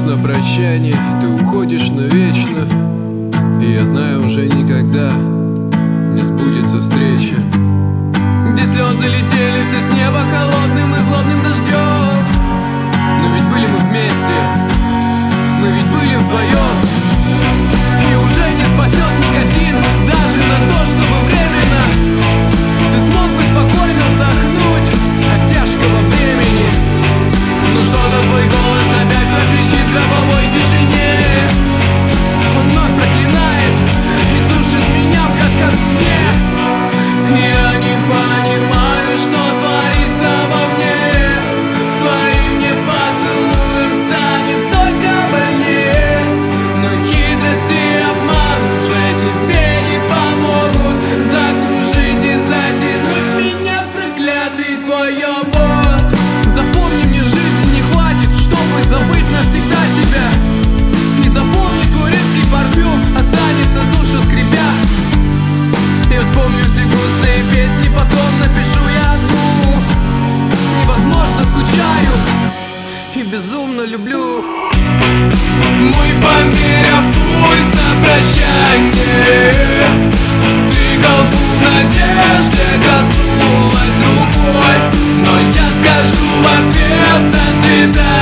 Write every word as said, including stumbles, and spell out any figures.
грусть на прощание, ты уходишь навечно. И я знаю, уже никогда не сбудется встреча, где слезы летели все с неба холодным и злобным дождем. Но ведь были мы вместе, мы ведь были вдвоем. И уже не спасет никотин, даже на то, чтобы временно ты смог бы спокойно вздохнуть от тяжкого бремени. Но что-то твой голос опять прокричит в гробовой тишине. Он вновь проклинает и душит меня в гадком сне. Я не понимаю, что творится во мне. С твоим мне поцелуем станет только больнее. Но хитрость и обман уже тебе не помогут закружить и затянуть меня в проклятый твой омут. Запомни, мне жизни не хватит, чтобы забыть навсегда тебя. И запомни, твой резкий парфюм останется душу скребя. Я вспомню все грустные песни, потом напишу я одну. Невозможно, скучаю и безумно люблю. Мы, померяв пульс на прощанье, ты колбу в надежде коснулась рукой. Но я скажу в ответ: до свидания.